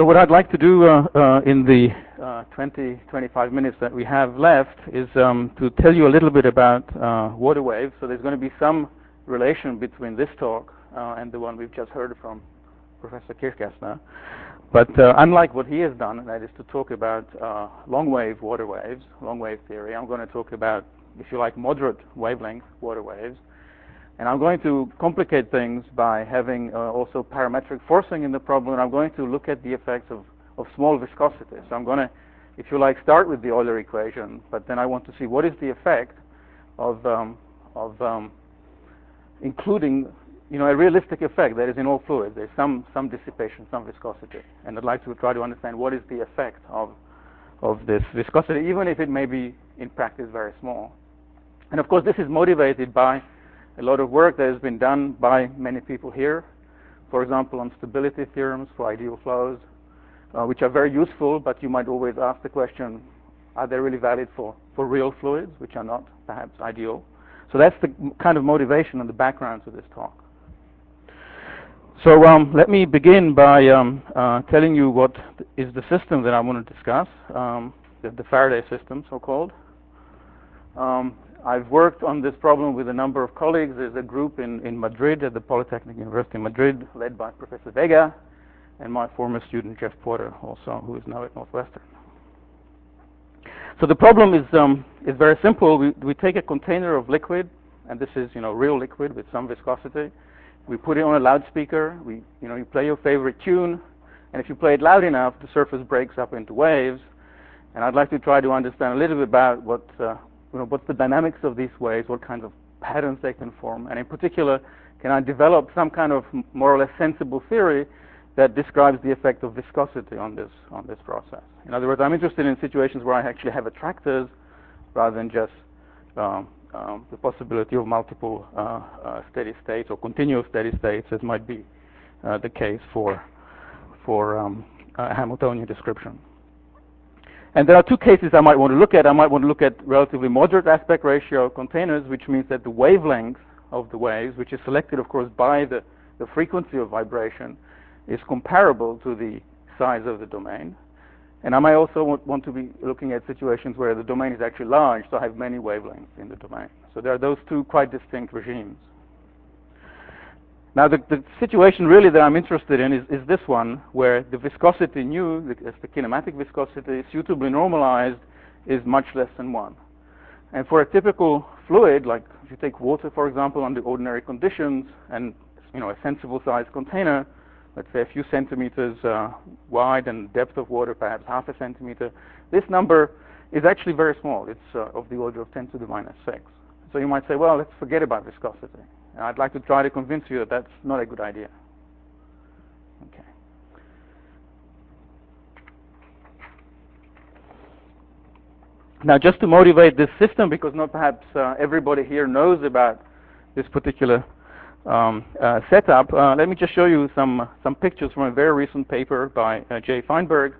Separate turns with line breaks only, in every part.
So what I'd like to do in the 25 minutes that we have left is to tell you a little bit about water waves. So there's going to be some relation between this talk and the one we've just heard from Professor Kirchgessner. But unlike what he has done, and that is to talk about long wave water waves, long wave theory, I'm going to talk about, if you like, moderate wavelength water waves. And I'm going to complicate things by having also parametric forcing in the problem. And I'm going to look at the effects of small viscosity. So I'm going to, if you like, start with the Euler equation, but then I want to see what is the effect of including, a realistic effect that is in all fluids. There's some dissipation, some viscosity. And I'd like to try to understand what is the effect of this viscosity, even if it may be in practice very small. And of course, this is motivated by a lot of work that has been done by many people here, for example, on stability theorems for ideal flows, which are very useful, but you might always ask the question, are they really valid for real fluids, which are not perhaps ideal? So that's the kind of motivation and the background to this talk. So let me begin by telling you what is the system that I want to discuss, the Faraday system, so-called. I've worked on this problem with a number of colleagues. There's a group in Madrid at the Polytechnic University in Madrid, led by Professor Vega, and my former student Jeff Porter, also, who is now at Northwestern. So the problem is very simple. We take a container of liquid, and this is real liquid with some viscosity. We put it on a loudspeaker. You play your favorite tune, and if you play it loud enough, the surface breaks up into waves. And I'd like to try to understand a little bit about what's the dynamics of these waves, what kinds of patterns they can form, and in particular, can I develop some kind of more or less sensible theory that describes the effect of viscosity on this process. In other words, I'm interested in situations where I actually have attractors rather than just the possibility of multiple steady states or continuous steady states, as might be the case for a Hamiltonian description. And there are two cases I might want to look at. I might want to look at relatively moderate aspect ratio containers, which means that the wavelength of the waves, which is selected, of course, by the frequency of vibration, is comparable to the size of the domain. And I might also want to be looking at situations where the domain is actually large, so I have many wavelengths in the domain. So there are those two quite distinct regimes. Now, the situation really that I'm interested in is this one, where the viscosity nu, the kinematic viscosity, suitably normalized, is much less than 1. And for a typical fluid, like if you take water, for example, under ordinary conditions, and a sensible sized container, let's say a few centimeters wide and depth of water perhaps half a centimeter, this number is actually very small. It's of the order of 10 to the minus 6. So you might say, well, let's forget about viscosity. And I'd like to try to convince you that that's not a good idea. Okay. Now, just to motivate this system, because not perhaps everybody here knows about this particular setup, let me just show you some pictures from a very recent paper by Jay Feinberg,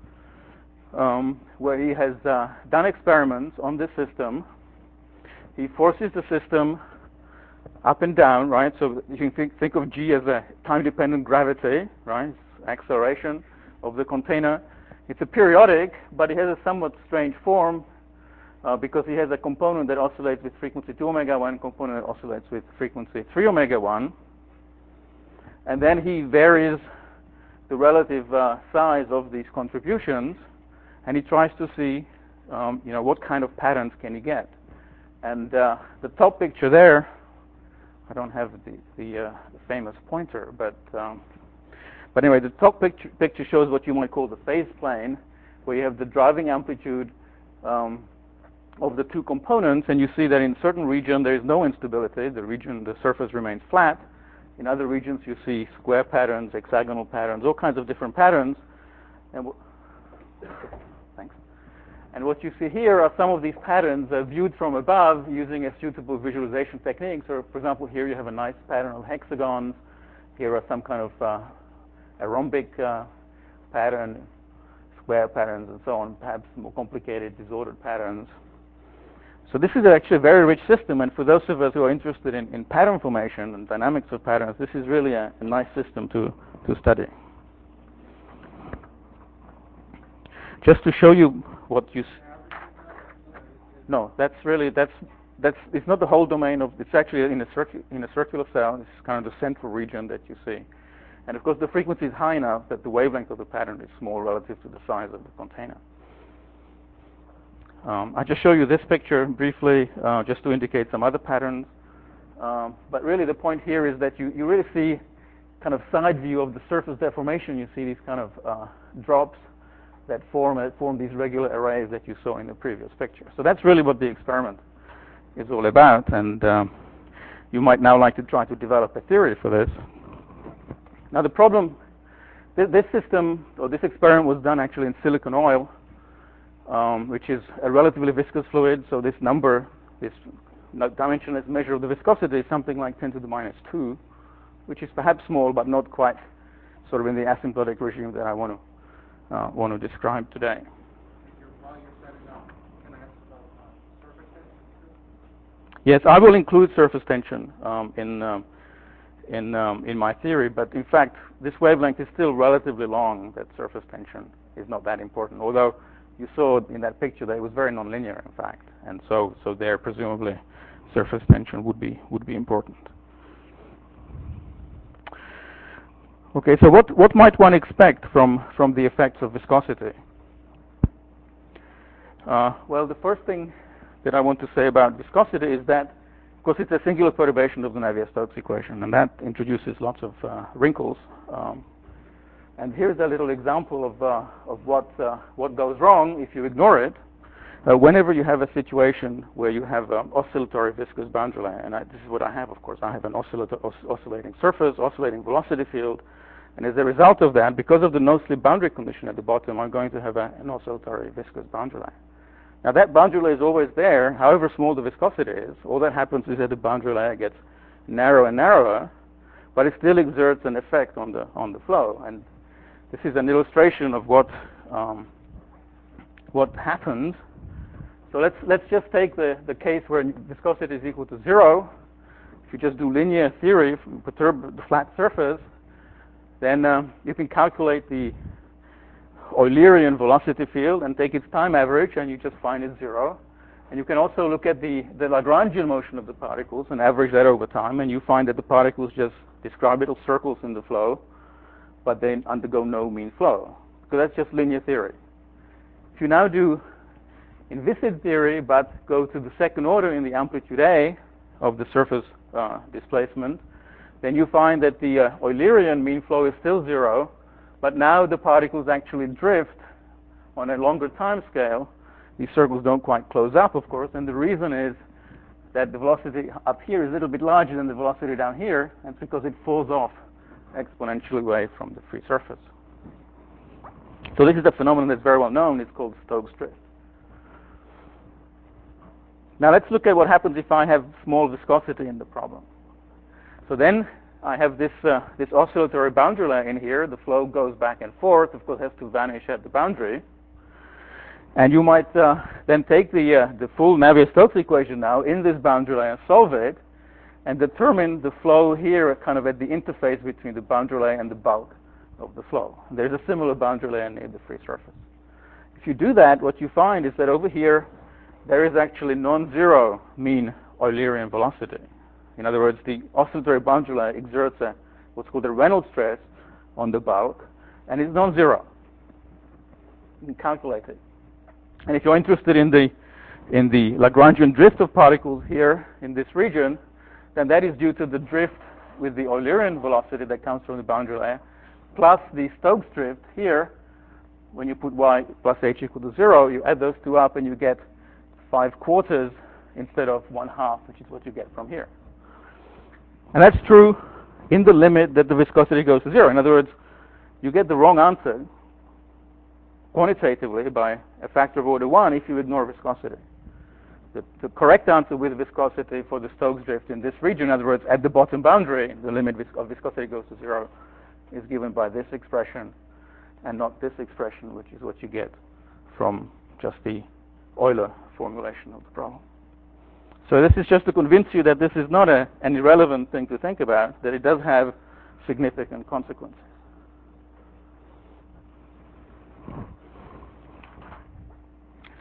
where he has done experiments on this system. He forces the system up and down, right? So you can think of G as a time-dependent gravity, right? It's acceleration of the container. It's a periodic, but it has a somewhat strange form because it has a component that oscillates with frequency 2 omega 1, component that oscillates with frequency 3 omega 1. And then he varies the relative size of these contributions, and he tries to see, what kind of patterns can he get. And the top picture there, I don't have the famous pointer, but anyway, the top picture shows what you might call the phase plane, where you have the driving amplitude of the two components, and you see that in certain region there is no instability. The surface remains flat. In other regions, you see square patterns, hexagonal patterns, all kinds of different patterns. And thanks. And what you see here are some of these patterns viewed from above using a suitable visualization technique. So, for example, here you have a nice pattern of hexagons. Here are some kind of a rhombic pattern, square patterns, and so on, perhaps more complicated, disordered patterns. So this is actually a very rich system, and for those of us who are interested in pattern formation and dynamics of patterns, this is really a nice system to study. just to show you what you. No, that's it's not the whole domain of. It's actually in a circular cell. It's kind of the central region that you see, and of course the frequency is high enough that the wavelength of the pattern is small relative to the size of the container. I just show you this picture briefly, just to indicate some other patterns. But really, the point here is that you really see kind of side view of the surface deformation. You see these kind of drops that form these regular arrays that you saw in the previous picture. So that's really what the experiment is all about, and you might now like to try to develop a theory for this. Now the problem, this system, or this experiment was done actually in silicon oil, which is a relatively viscous fluid, so this number, this dimensionless measure of the viscosity is something like 10 to the minus 2, which is perhaps small, but not quite sort of in the asymptotic regime that I want to describe today.
While you're setting up, can I ask about surface tension?
Yes, I will include surface tension in my theory, but in fact, this wavelength is still relatively long. That surface tension is not that important, although you saw in that picture that it was very nonlinear, in fact, and so there presumably surface tension would be important. Okay, so what might one expect from the effects of viscosity? Well, the first thing that I want to say about viscosity is that, of course, it's a singular perturbation of the Navier-Stokes equation, and that introduces lots of wrinkles. And here's a little example of what goes wrong if you ignore it. Whenever you have a situation where you have oscillatory viscous boundary layer, and this is what I have, of course. I have an oscillating surface, oscillating velocity field, and as a result of that, because of the no-slip boundary condition at the bottom, I'm going to have an oscillatory viscous boundary layer. Now that boundary layer is always there, however small the viscosity is. All that happens is that the boundary layer gets narrower and narrower, but it still exerts an effect on the flow. And this is an illustration of what happens. So let's just take the case where viscosity is equal to 0. If you just do linear theory, perturb the flat surface, then you can calculate the Eulerian velocity field and take its time average, and you just find it 0. And you can also look at the Lagrangian motion of the particles and average that over time, and you find that the particles just describe little circles in the flow, but they undergo no mean flow, because that's just linear theory. If you now do inviscid theory, but go to the second order in the amplitude A of the surface displacement, then you find that the Eulerian mean flow is still 0, but now the particles actually drift on a longer time scale. These circles don't quite close up, of course, and the reason is that the velocity up here is a little bit larger than the velocity down here, and it's because it falls off exponentially away from the free surface. So this is a phenomenon that's very well known. It's called Stokes drift. Now let's look at what happens if I have small viscosity in the problem. So then I have this oscillatory boundary layer in here. The flow goes back and forth. Of course, has to vanish at the boundary. And you might then take the full Navier-Stokes equation now in this boundary layer, solve it, and determine the flow here kind of at the interface between the boundary layer and the bulk of the flow. There's a similar boundary layer near the free surface. If you do that, what you find is that over here, there is actually non-zero mean Eulerian velocity. In other words, the oscillatory boundary layer exerts what's called a Reynolds stress on the bulk, and it's non-zero. You can calculate it. And if you're interested in the Lagrangian drift of particles here in this region, then that is due to the drift with the Eulerian velocity that comes from the boundary layer, plus the Stokes drift here. When you put y plus h equal to 0, you add those two up and you get 5/4 instead of 1/2, which is what you get from here. And that's true in the limit that the viscosity goes to 0. In other words, you get the wrong answer quantitatively by a factor of order 1 if you ignore viscosity. The correct answer with viscosity for the Stokes drift in this region, in other words, at the bottom boundary, the limit of viscosity goes to 0, is given by this expression and not this expression, which is what you get from just the Euler formulation of the problem. So this is just to convince you that this is not an irrelevant thing to think about, that it does have significant consequences.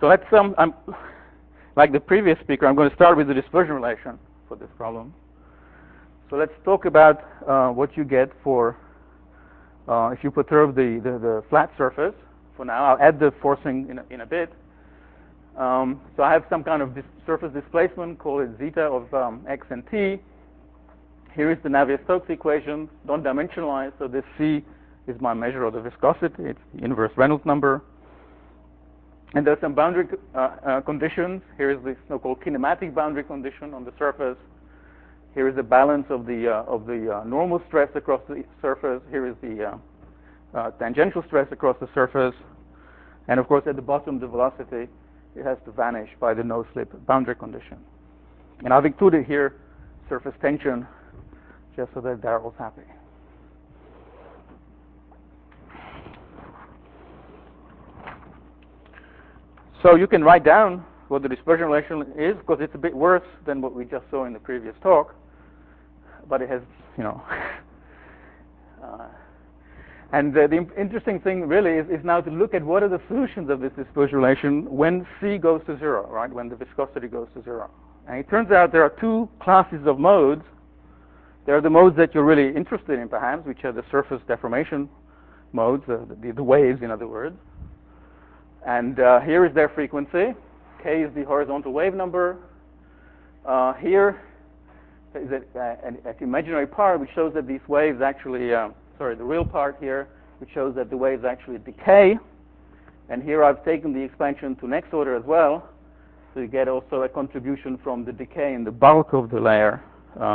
So let's, like the previous speaker, I'm going to start with the dispersion relation for this problem. So let's talk about what you get for if you perturb the flat surface. For now, I'll add the forcing in a bit. So I have some kind of surface displacement, call it zeta of x and t. Here is the Navier-Stokes equation, non-dimensionalized, so this c is my measure of the viscosity. It's the inverse Reynolds number. And there are some boundary conditions. Here is the so-called kinematic boundary condition on the surface. Here is the balance of the normal stress across the surface. Here is the tangential stress across the surface. And of course, at the bottom, the velocity, it has to vanish by the no-slip boundary condition. And I've included here surface tension, just so that Darrell's happy. So you can write down what the dispersion relation is, because it's a bit worse than what we just saw in the previous talk. But it has, and the interesting thing really is now to look at what are the solutions of this dispersion relation when C goes to 0, right? When the viscosity goes to 0. And it turns out there are two classes of modes. There are the modes that you're really interested in, perhaps, which are the surface deformation modes, the waves, in other words. And here is their frequency. K is the horizontal wave number. Here is an imaginary part which shows that these waves actually, the real part here, which shows that the waves actually decay. And here I've taken the expansion to next order as well, so you get also a contribution from the decay in the bulk of the layer.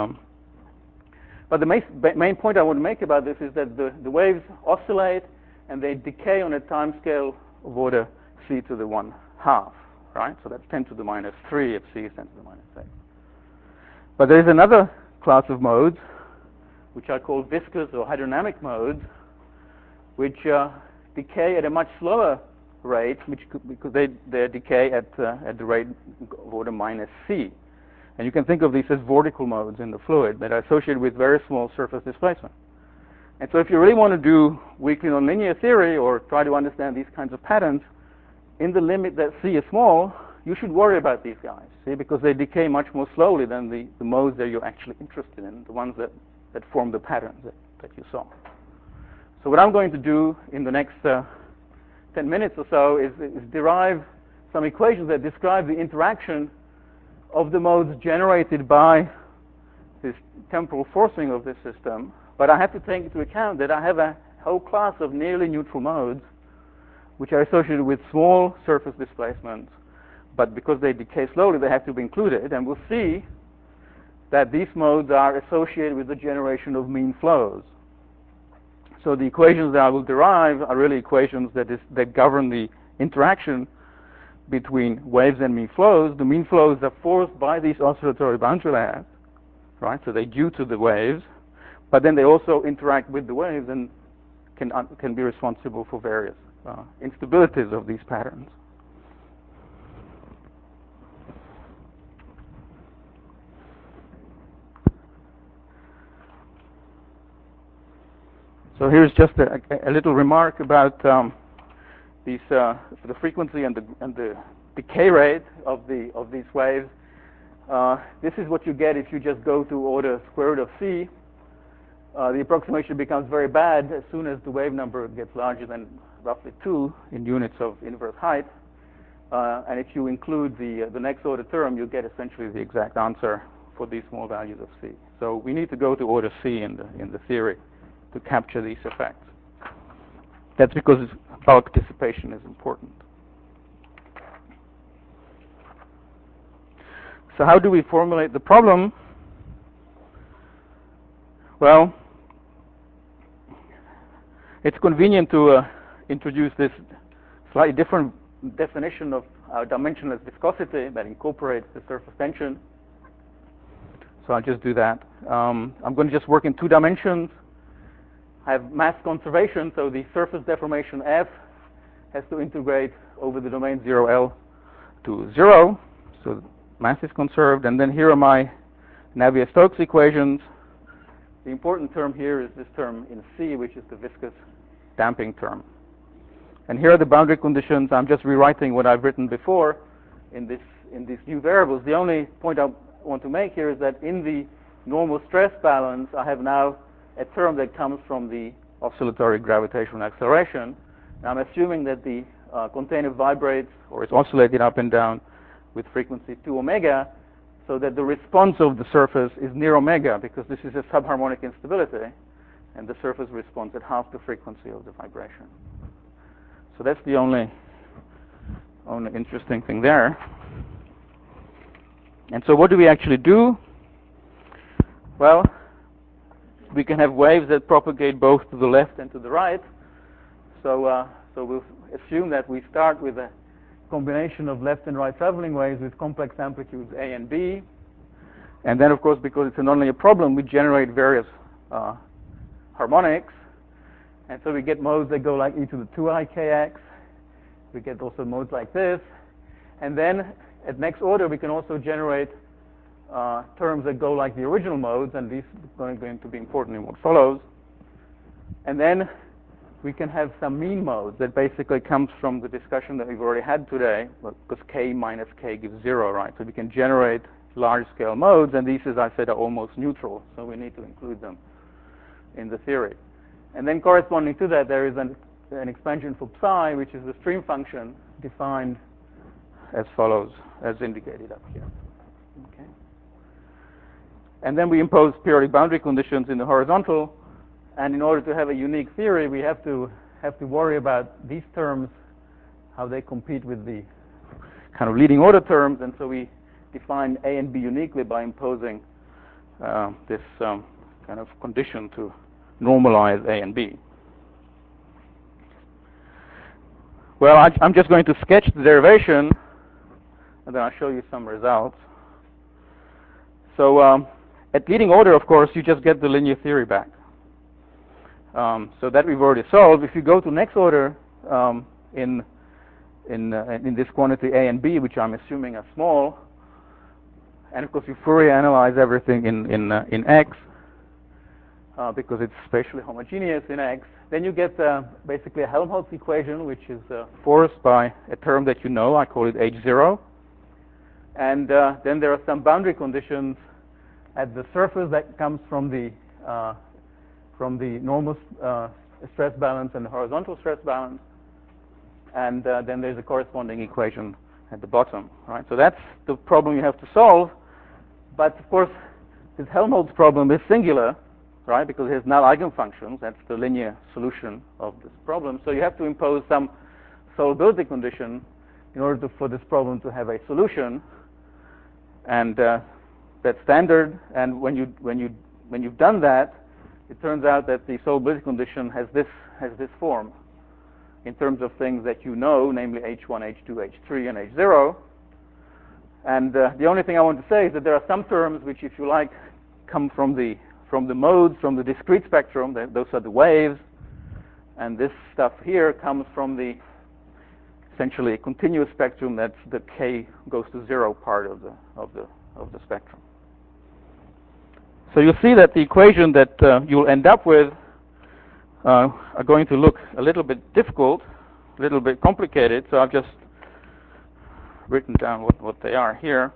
But the main point I want to make about this is that the waves oscillate and they decay on a time scale of order c to the 1/2, right? So that's 10 to the minus 3 if c is 10 to the minus 6. But there is another class of modes, which I call viscous or hydrodynamic modes, which decay at a much slower rate, because they decay at the rate of order minus c. And you can think of these as vortical modes in the fluid that are associated with very small surface displacement. And so if you really want to do weakly nonlinear theory or try to understand these kinds of patterns, in the limit that c is small, you should worry about these guys, see, because they decay much more slowly than the modes that you're actually interested in, the ones that form the patterns that you saw. So what I'm going to do in the next 10 minutes or so is derive some equations that describe the interaction of the modes generated by this temporal forcing of this system. But I have to take into account that I have a whole class of nearly neutral modes which are associated with small surface displacements, but because they decay slowly, they have to be included. And we'll see that these modes are associated with the generation of mean flows. So the equations that I will derive are really equations that govern the interaction between waves and mean flows. The mean flows are forced by these oscillatory boundary layers, right? So they're due to the waves, but then they also interact with the waves and can be responsible for various instabilities of these patterns. So here's just a little remark about these the frequency and the decay rate of these waves. This is what you get if you just go to order square root of c. The approximation becomes very bad as soon as the wave number gets larger than roughly 2 in units of inverse height. And if you include the next order term, you get essentially the exact answer for these small values of c. So we need to go to order c in the theory to capture these effects. That's because bulk dissipation is important. So how do we formulate the problem? Well, it's convenient to introduce this slightly different definition of dimensionless viscosity that incorporates the surface tension. So I'll just do that. I'm going to just work in 2 dimensions. I have mass conservation, so the surface deformation F has to integrate over the domain 0L to 0. So mass is conserved. And then here are my Navier-Stokes equations. The important term here is this term in C, which is the viscous damping term. And here are the boundary conditions. I'm just rewriting what I've written before in these new variables. The only point I want to make here is that in the normal stress balance, I have now a term that comes from the oscillatory gravitational acceleration. Now I'm assuming that the container vibrates or is oscillating up and down with frequency 2 omega, so that the response of the surface is near omega, because this is a subharmonic instability, and the surface responds at half the frequency of the vibration. So that's the only interesting thing there. And so what do we actually do? Well, we can have waves that propagate both to the left and to the right. So we'll assume that we start with a combination of left and right traveling waves with complex amplitudes A and B. And then, of course, because it's a nonlinear problem, we generate various harmonics. And so we get modes that go like e to the 2i kx. We get also modes like this. And then at next order, we can also generate terms that go like the original modes, and these are going to be important in what follows. And then we can have some mean modes that basically comes from the discussion that we've already had today, because k minus k gives 0, right? So we can generate large-scale modes, and these, as I said, are almost neutral, so we need to include them in the theory. And then corresponding to that, there is an expansion for psi, which is the stream function defined as follows, as indicated up here. Okay. And then we impose periodic boundary conditions in the horizontal, and in order to have a unique theory, we have to worry about these terms, how they compete with the kind of leading order terms, and so we define A and B uniquely by imposing this kind of condition to normalize A and B. Well, I'm just going to sketch the derivation, and then I'll show you some results. So at leading order, of course, you just get the linear theory back. So that we've already solved. If you go to next order in this quantity A and B, which I'm assuming are small, and of course you Fourier analyze everything in X, because it's spatially homogeneous in X, then you get basically a Helmholtz equation, which is forced by a term that you know. I call it H0. And then there are some boundary conditions at the surface that comes from the normal stress balance and the horizontal stress balance. And then there's a corresponding equation at the bottom, right? So that's the problem you have to solve. But of course, this Helmholtz problem is singular, right? Because it has null eigenfunctions. That's the linear solution of this problem. So you have to impose some solvability condition in order for this problem to have a solution. And that's standard. And when you've done that, it turns out that the solvability condition has this form in terms of things that you know, namely H1, H2, H3, and H0. And the only thing I want to say is that there are some terms which, if you like, come from the modes, from the discrete spectrum. Those are the waves. And this stuff here comes from the essentially a continuous spectrum. That's the k goes to 0 part of the spectrum. So you'll see that the equation that you'll end up with are going to look a little bit difficult, a little bit complicated. So I've just written down what they are here.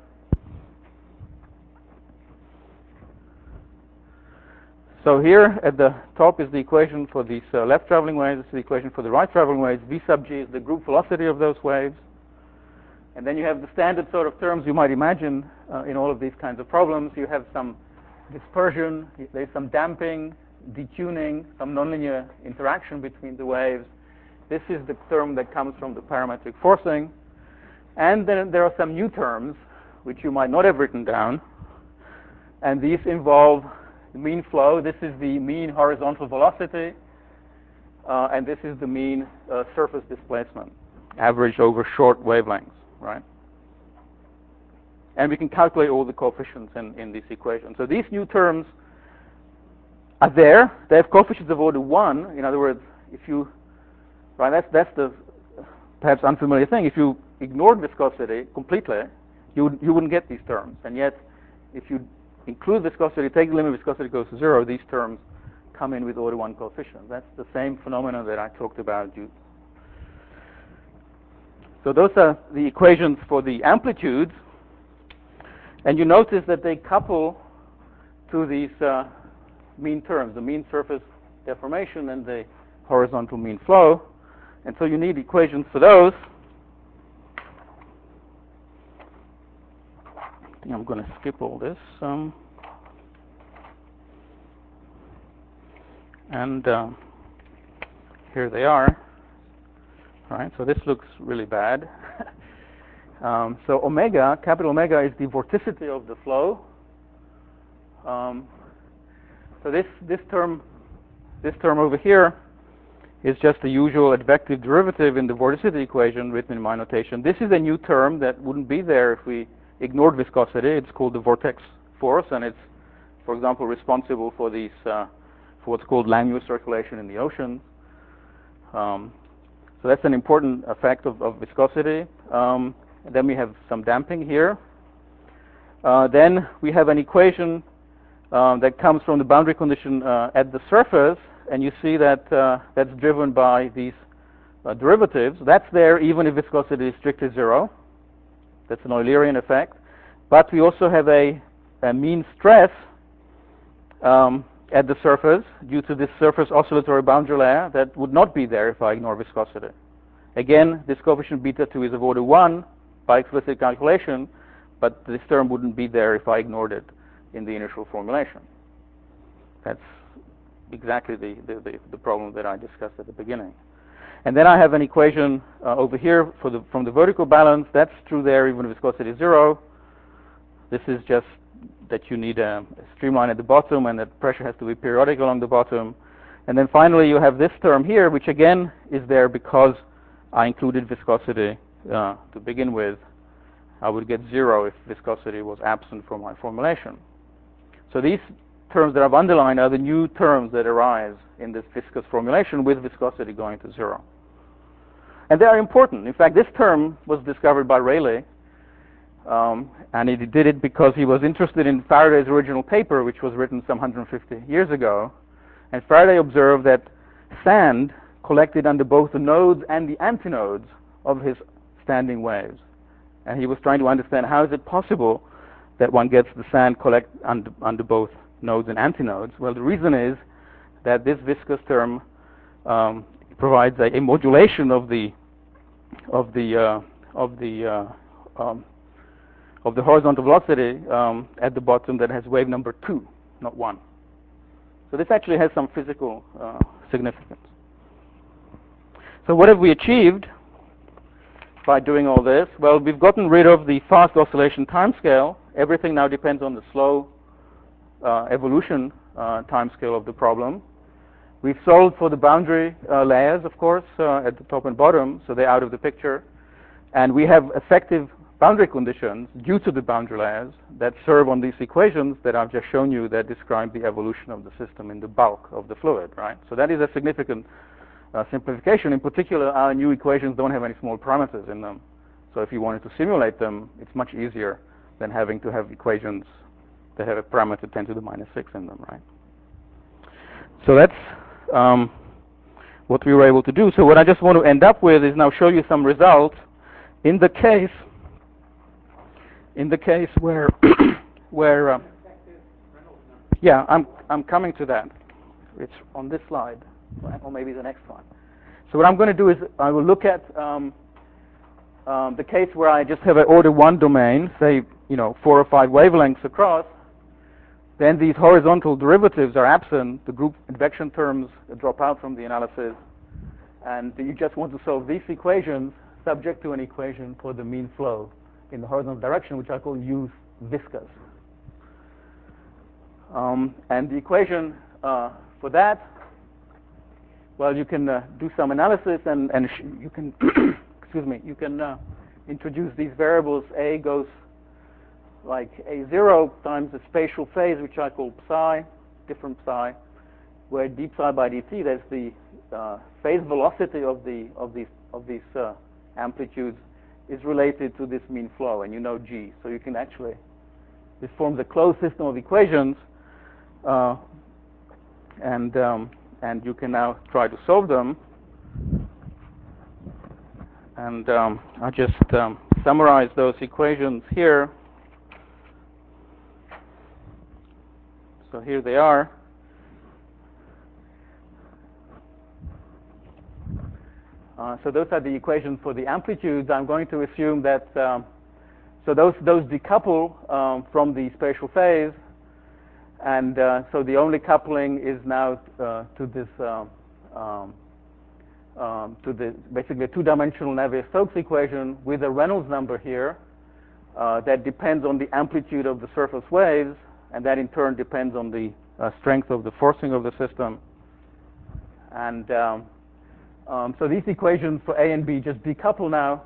So here at the top is the equation for these left traveling waves. This is the equation for the right traveling waves. V sub g is the group velocity of those waves. And then you have the standard sort of terms you might imagine in all of these kinds of problems. You have some dispersion, there's some damping, detuning, some nonlinear interaction between the waves. This is the term that comes from the parametric forcing. And then there are some new terms which you might not have written down. And these involve the mean flow. This is the mean horizontal velocity. And this is the mean surface displacement, averaged over short wavelengths, right? And we can calculate all the coefficients in this equation. So these new terms are there. They have coefficients of order 1. In other words, if you, right, that's the perhaps unfamiliar thing. If you ignored viscosity completely, you wouldn't get these terms. And yet, if you include viscosity, take the limit, viscosity goes to 0, these terms come in with order 1 coefficients. That's the same phenomenon that I talked about So those are the equations for the amplitudes. And you notice that they couple to these mean terms, the mean surface deformation and the horizontal mean flow. And so you need equations for those. I think I'm going to skip all this. And here they are. All right, so this looks really bad. So omega, capital omega, is the vorticity of the flow. So this term over here is just the usual advective derivative in the vorticity equation written in my notation. This is a new term that wouldn't be there if we ignored viscosity. It's called the vortex force, and it's, for example, responsible for these for what's called Langmuir circulation in the oceans. So that's an important effect of viscosity. And then we have some damping here. Then we have an equation that comes from the boundary condition at the surface, and you see that that's driven by these derivatives. That's there even if viscosity is strictly zero. That's an Eulerian effect. But we also have a mean stress at the surface due to this surface oscillatory boundary layer that would not be there if I ignore viscosity. Again, this coefficient beta 2 is of order 1 by explicit calculation, but this term wouldn't be there if I ignored it in the initial formulation. That's exactly the problem that I discussed at the beginning. And then I have an equation over here from the vertical balance. That's true there even if viscosity is 0. This is just that you need a streamline at the bottom and that pressure has to be periodic along the bottom. And then finally you have this term here, which again is there because I included viscosity to begin with. I would get 0 if viscosity was absent from my formulation. So these terms that I've underlined are the new terms that arise in this viscous formulation with viscosity going to 0. And they are important. In fact, this term was discovered by Rayleigh, and he did it because he was interested in Faraday's original paper, which was written some 150 years ago. And Faraday observed that sand collected under both the nodes and the antinodes of his standing waves. And he was trying to understand how is it possible that one gets the sand collect under both nodes and antinodes. Well, the reason is that this viscous term provides a modulation of the horizontal velocity at the bottom that has wave number 2, not 1. So this actually has some physical significance. So what have we achieved by doing all this? Well, we've gotten rid of the fast oscillation timescale. Everything now depends on the slow evolution timescale of the problem. We've solved for the boundary layers, of course, at the top and bottom, so they're out of the picture. And we have effective boundary conditions due to the boundary layers that serve on these equations that I've just shown you that describe the evolution of the system in the bulk of the fluid, right? So that is a significant simplification. In particular, our new equations don't have any small parameters in them. So if you wanted to simulate them, it's much easier than having to have equations that have a parameter 10 to the minus 6 in them, right? So that's what we were able to do. So what I just want to end up with is now show you some results in the case where yeah, I'm coming to that. It's on this slide, or maybe the next one. So what I'm going to do is I will look at the case where I just have an order 1 domain, say 4 or 5 wavelengths across. Then these horizontal derivatives are absent. The group advection terms drop out from the analysis, and you just want to solve these equations subject to an equation for the mean flow in the horizontal direction, which I call U viscous. And the equation for that, well, you can do some analysis, and you can excuse me, you can introduce these variables. A goes like A0 times the spatial phase, which I call psi, different psi, where d psi by dt, that's the phase velocity of these amplitudes, is related to this mean flow, and you know G. So you can actually, this forms a closed system of equations, and you can now try to solve them. And I'll just summarize those equations here. So here they are. So those are the equations for the amplitudes. I'm going to assume that so those decouple from the spatial phase, and so the only coupling is now to this to the basically a two-dimensional Navier-Stokes equation with a Reynolds number here that depends on the amplitude of the surface waves, and that in turn depends on the strength of the forcing of the system. And so these equations for A and B just decouple now,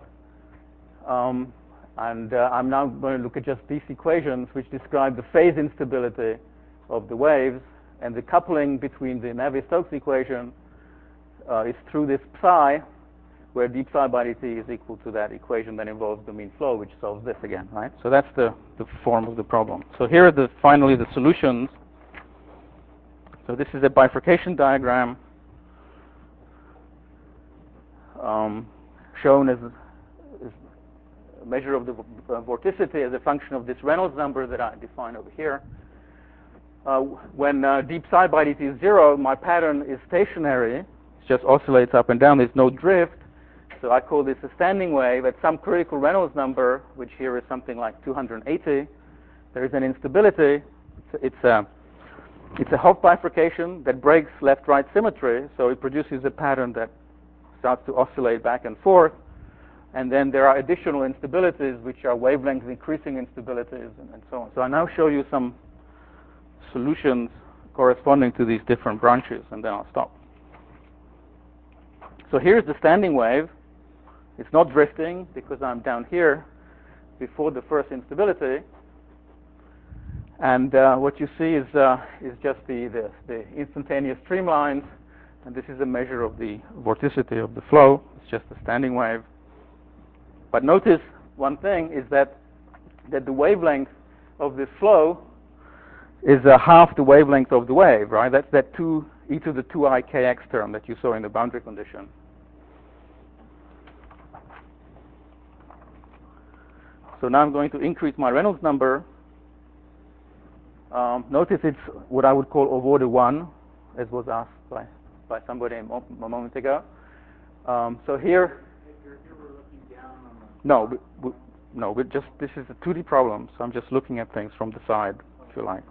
and I'm now going to look at just these equations which describe the phase instability of the waves, and the coupling between the Navier-Stokes equation is through this psi, where d psi by dt is equal to that equation that involves the mean flow, which solves this again, right? So that's the form of the problem. So here are finally the solutions. So this is a bifurcation diagram shown as a measure of the vorticity as a function of this Reynolds number that I define over here. When d psi by dt is 0, my pattern is stationary. It just oscillates up and down. There's no drift. So I call this a standing wave. At some critical Reynolds number, which here is something like 280, there is an instability. It's a Hopf bifurcation that breaks left-right symmetry. So it produces a pattern that starts to oscillate back and forth. And then there are additional instabilities, which are wavelength increasing instabilities, and so on. So I now show you some solutions corresponding to these different branches, and then I'll stop. So here's the standing wave. It's not drifting because I'm down here before the first instability. And what you see is just the instantaneous streamlines, and this is a measure of the vorticity of the flow. It's just a standing wave. But notice one thing is that the wavelength of this flow is half the wavelength of the wave, right? That's that 2e to the 2i kx term that you saw in the boundary condition. So now I'm going to increase my Reynolds number. Notice it's what I would call Ovorde 1, as was asked by somebody a moment ago. So here... No, this is a 2D problem, so I'm just looking at things from the side, if you like.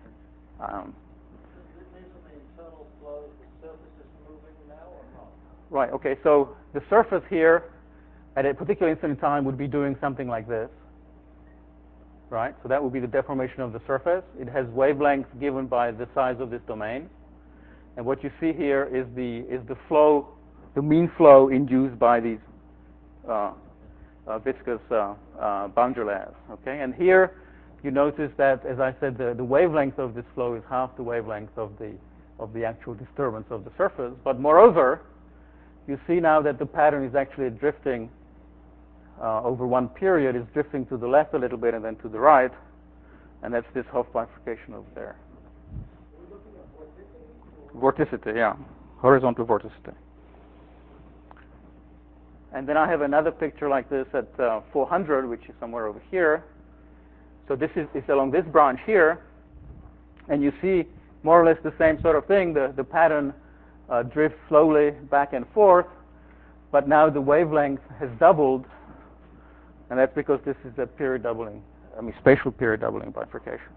Right, okay, so the surface here at a particular instant in time would be doing something like this. Right, so that would be the deformation of the surface. It has wavelengths given by the size of this domain. And what you see here is the flow, the mean flow induced by these viscous boundary layers. Okay, and here you notice that, as I said, the wavelength of this flow is half the wavelength of the actual disturbance of the surface. But moreover, you see now that the pattern is actually drifting over one period. Is drifting to the left a little bit and then to the right, and that's this Hopf bifurcation over there.
Are we looking at vorticity?
Vorticity, yeah, horizontal vorticity. And then I have another picture like this at 400, which is somewhere over here. So this is along this branch here, and you see more or less the same sort of thing. The pattern drifts slowly back and forth, but now the wavelength has doubled, and that's because this is a period doubling, spatial period doubling bifurcation.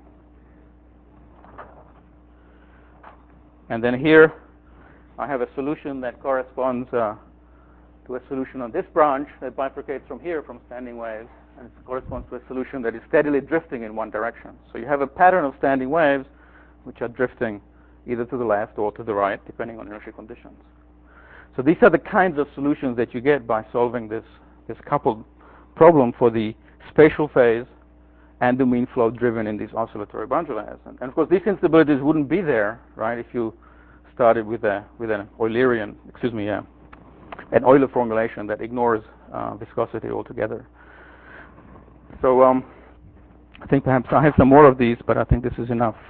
And then here I have a solution that corresponds to a solution on this branch that bifurcates from here, from standing waves, and it corresponds to a solution that is steadily drifting in one direction. So you have a pattern of standing waves which are drifting either to the left or to the right, depending on inertial conditions. So these are the kinds of solutions that you get by solving this coupled problem for the spatial phase and the mean flow driven in these oscillatory boundary layers. And of course, these instabilities wouldn't be there, right, if you started with an Eulerian, an Euler formulation that ignores viscosity altogether. So I think perhaps I have some more of these, but I think this is enough.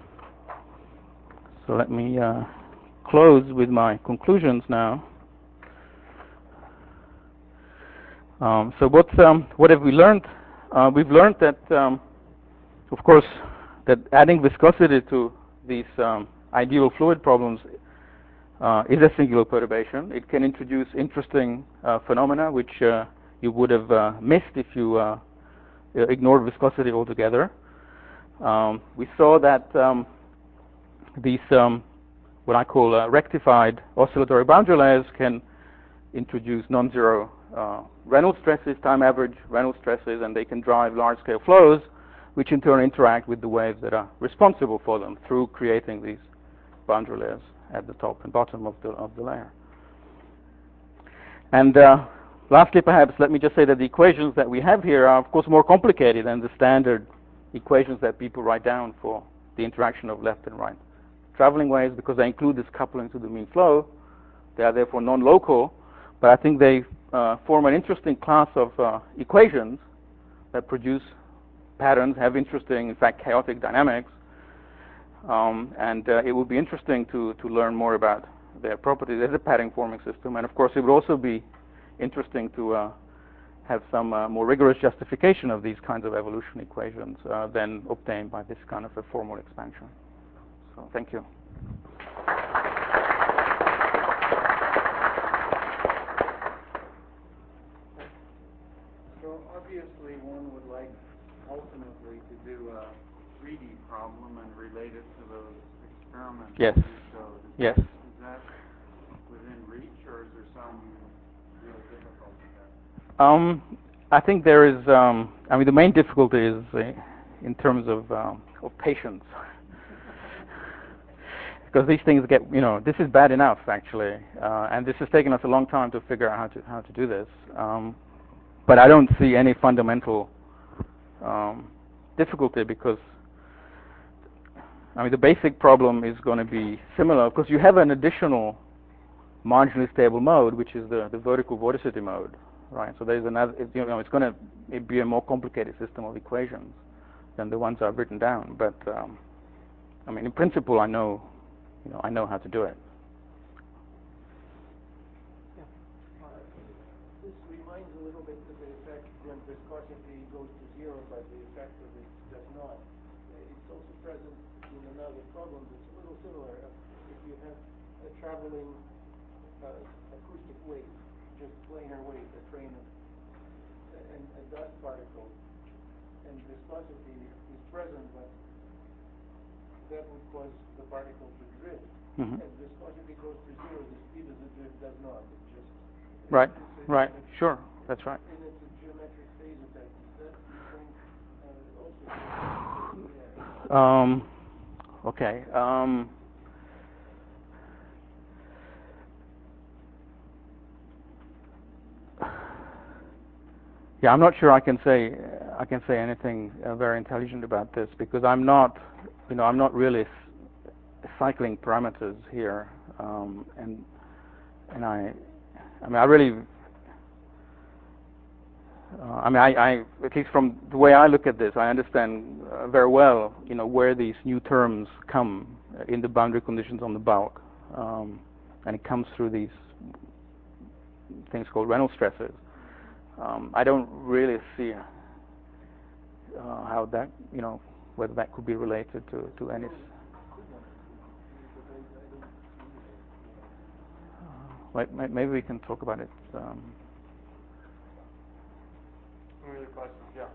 So let me close with my conclusions now. So what have we learned? We've learned that, of course, that adding viscosity to these ideal fluid problems is a singular perturbation. It can introduce interesting phenomena which you would have missed if you ignored viscosity altogether. We saw that these what I call rectified oscillatory boundary layers can introduce non-zero Reynolds stresses, time average Reynolds stresses, and they can drive large-scale flows, which in turn interact with the waves that are responsible for them through creating these boundary layers at the top and bottom of the layer. And lastly, perhaps, let me just say that the equations that we have here are, of course, more complicated than the standard equations that people write down for the interaction of left and right traveling waves, because they include this coupling to the mean flow. They are therefore non-local, but I think they form an interesting class of equations that produce patterns, have interesting, in fact, chaotic dynamics. And it would be interesting to learn more about their properties as a pattern forming system. And of course, it would also be interesting to have some more rigorous justification of these kinds of evolution equations than obtained by this kind of a formal expansion. So thank you.
So obviously one would like ultimately to do a 3D problem and relate it to those experiments
Yes.
that you showed.
Yes.
Is that within reach, or is there some real difficulty there?
I think there is. I mean, the main difficulty is in terms of patience, because these things get. This is bad enough actually, and this has taken us a long time to figure out how to do this. But I don't see any fundamental difficulty, because I mean the basic problem is going to be similar, because you have an additional marginally stable mode, which is the vertical vorticity mode, right? So there's another. It's going to be a more complicated system of equations than the ones I've written down. But I mean, in principle, I know how to do it.
This reminds a little bit of the effect when viscosity goes to zero, but the effect of it does not. It's also present in another problem that's a little similar. If you have a traveling acoustic wave, just planar wave, a train of and a dust particle, and viscosity is present, but that would cause the particle to drift.
Mm-hmm.
As viscosity goes to zero, the speed of the drift does not. It just
Right. Right. Sure. That's right.
And it's a geometric phase effect. Is that also?
Okay. Yeah, I'm not sure I can say anything very intelligent about this, because I'm not really cycling parameters here, and I really. I at least from the way I look at this, I understand very well, where these new terms come in the boundary conditions on the bulk, and it comes through these things called Reynolds stresses. I don't really see how that, whether that could be related to any. Maybe we can talk about it.
Any other questions? Yeah.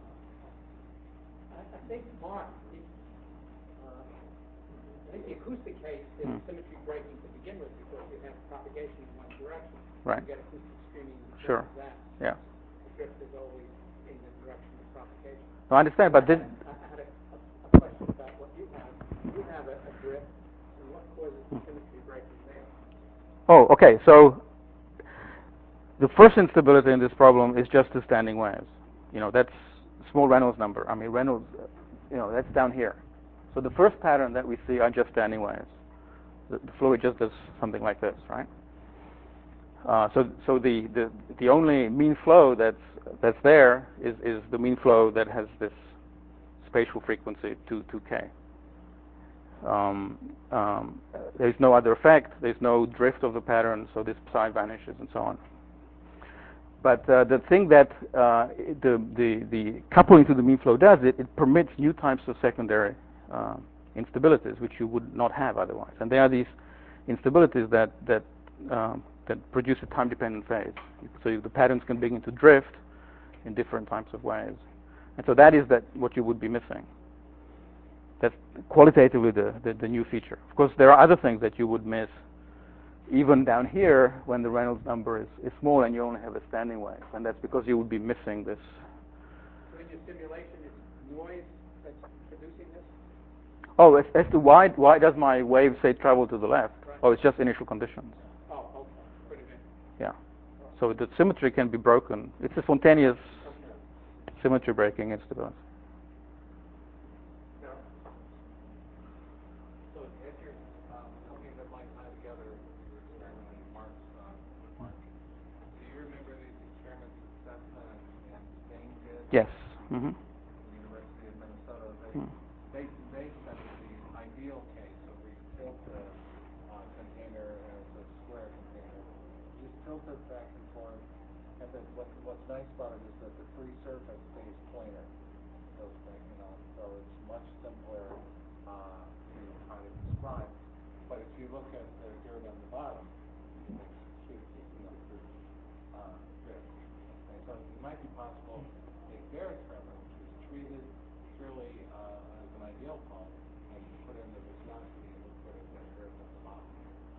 I think, Mark, I think the acoustic case is symmetry breaking to begin with, because you have propagation in one direction.
Right.
You get acoustic streaming.
Sure.
That.
Yeah.
The drift is always in the direction of propagation.
No, I understand, but this.
I had a question about what you have. You have a drift, and what causes the symmetry breaking there?
Oh, okay. So the first instability in this problem is just the standing waves. That's small Reynolds number. I mean, Reynolds, that's down here. So the first pattern that we see are just standing waves. The fluid just does something like this, right? So the only mean flow that's there is the mean flow that has this spatial frequency 2k. There's no other effect. There's no drift of the pattern, so this psi vanishes and so on. But the thing that the coupling to the mean flow does, it permits new types of secondary instabilities, which you would not have otherwise. And they are these instabilities that produce a time-dependent phase. So the patterns can begin to drift in different types of ways. And so that is what you would be missing. That's qualitatively the new feature. Of course, there are other things that you would miss even down here when the Reynolds number is small and you only have a standing wave. And that's because you would be missing this.
So in your simulation, it's noise that's producing this?
Oh, as to why does my wave, say, travel to the left?
Right.
Oh, it's just initial conditions.
Oh, okay. Put it in.
Yeah. So the symmetry can be broken. It's a spontaneous symmetry breaking instability.
So if you're something that might tie together your experiment and Mark's work, do you remember these experiments that Cessna and Spain did?
Yes. Mm-hmm.
The University of Minnesota. They said that the ideal case of where you tilt the container as a square container, you just tilt it back and forth, and then what's nice about it is that the free surface stays planar. So it's much simpler to try to describe. But if you look at the dirt on the bottom, it's this drift. And so it might be possible to take their experiment, which is treated purely as an ideal call, and put in the viscosity and look for that drift at the bottom.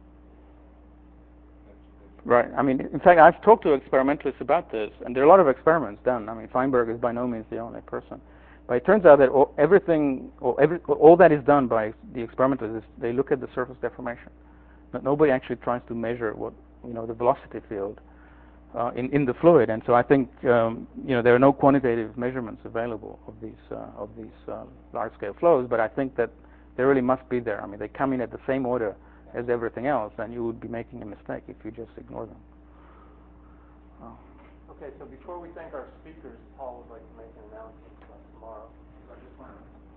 Right. I mean, in fact, I've talked to experimentalists about this, and there are a lot of experiments done. I mean, Feinberg is by no means the only person. But it turns out that all that is done by the experimentalists is they look at the surface deformation. But nobody actually tries to measure the velocity field in the fluid. And so I think there are no quantitative measurements available of these large-scale flows. But I think that they really must be there. I mean, they come in at the same order as everything else, and you would be making a mistake if you just ignore them.
Okay, so before we thank our speakers, Paul would like to make an announcement about tomorrow.
So I just want to